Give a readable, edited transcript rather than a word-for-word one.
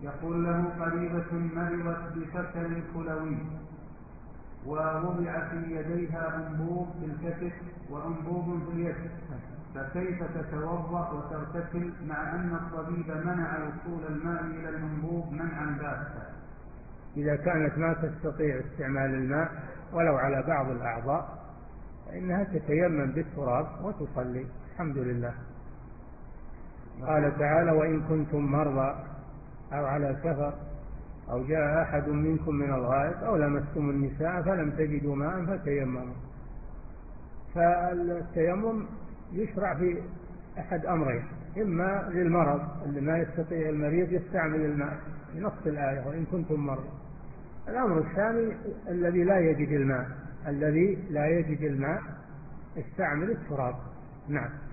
يقول له قريبة مرضت بفشل كلوي ووضع في يديها أنبوب في الكتف وأنبوب في اليد، فكيف تتوضأ وتغتسل مع أن الطبيب منع وصول الماء إلى الأنبوب منعا باتا؟ إذا كانت ما تستطيع استعمال الماء ولو على بعض الأعضاء فإنها تتيمم بالتراب وتصلي. الحمد لله. قال تعالى: وإن كنتم مرضى أو على سفر أو جاء أحد منكم من الغائط أو لمستم النساء فلم تجدوا ماء فتيمموا. فالتيمم يشرع في أحد أمرين: إما للمرض اللي ما يستطيع المريض يستعمل الماء بنص الآية وإن كنتم مرضى. الأمر الثاني الذي لا يجد الماء يستعمل التراب. نعم.